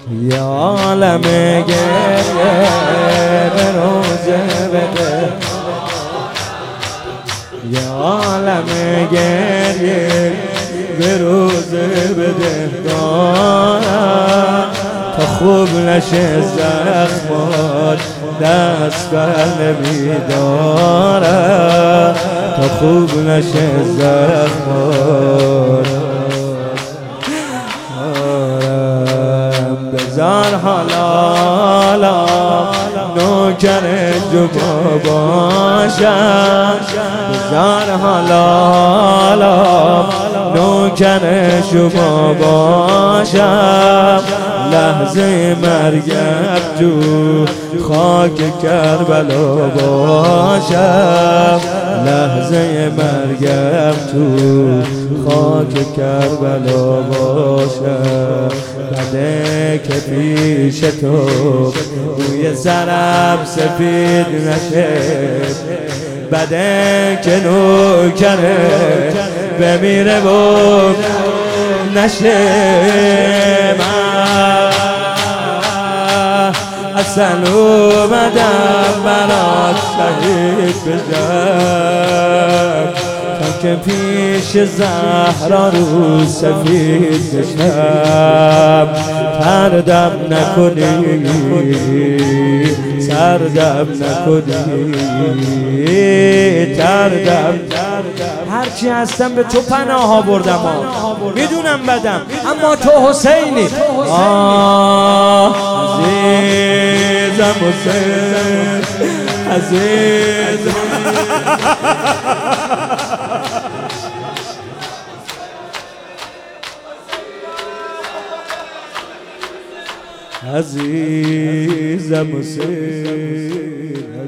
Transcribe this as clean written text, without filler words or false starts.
یا عالم گریه به روزه بده، یا عالم گریه به روزه بده، دارم تا خوب نشه زخمات دست بر نمیدارم، تا خوب نشه زخمات. بذار حالا نوکر جبا باشم، بذار حالا نوکر شما باشم، لحظه مرگم تو خاک کربلا باشم، لحظه مرگم تو خاک کربلا باشم. بده که پیش تو روی سرم سفید نشه، بده که نوکره بمیره و نشه. من اصل اومدم برات شهید بشم، تا که پیش زهرا رو سفید بشم. تردم نکنی، سردم نکنی، تردم. هرچی هستم به تو پناه آوردم، میدونم بدم اما تو حسینی. عزیزم حسین، عزیزم عزیزم حسین.